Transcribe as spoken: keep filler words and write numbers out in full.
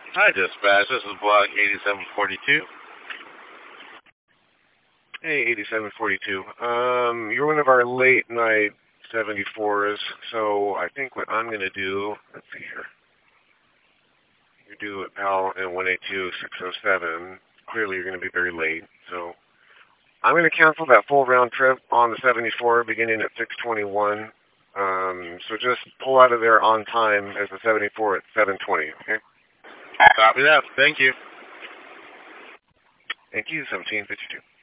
Hi, dispatch. This is block eighty-seven forty-two. Hey, eighty-seven forty-two. Um, you're one of our late night seventy-fours, so I think what I'm going to do, let's see here. You do it, pal, in one eight two six oh seven. Clearly you're going to be very late, so I'm going to cancel that full round trip on the seventy-four beginning at six twenty-one. Um, so just pull out of there on time as the seventy-four at seven twenty, okay? Copy that. Thank you. Thank you, seventeen fifty-two.